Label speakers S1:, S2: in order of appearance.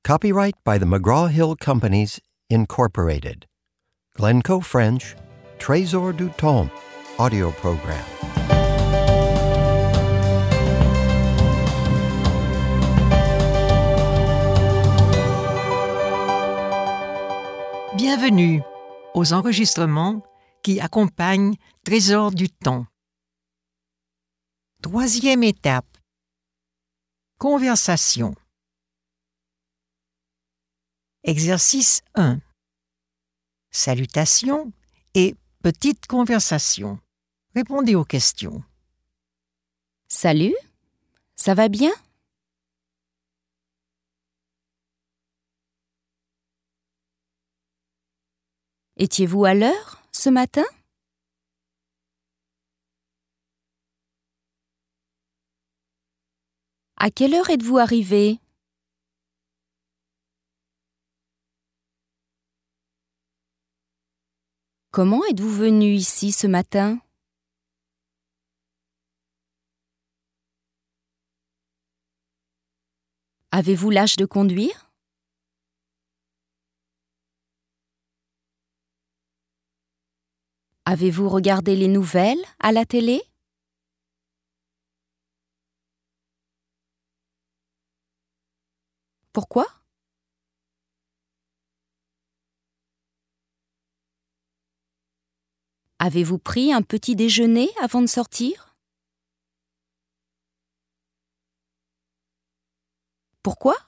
S1: Copyright by the McGraw-Hill Companies, Incorporated. Glencoe French, Trésor du Temps, audio program.
S2: Bienvenue aux enregistrements qui accompagnent Trésor du Temps. Troisième étape. Conversation. Exercice 1. Salutations et petite conversation. Répondez aux questions.
S3: Salut, ça va bien? Étiez-vous à l'heure ce matin? À quelle heure êtes-vous arrivé? Comment êtes-vous venu ici ce matin? Avez-vous l'âge de conduire? Avez-vous regardé les nouvelles à la télé? Pourquoi? Avez-vous pris un petit déjeuner avant de sortir? Pourquoi?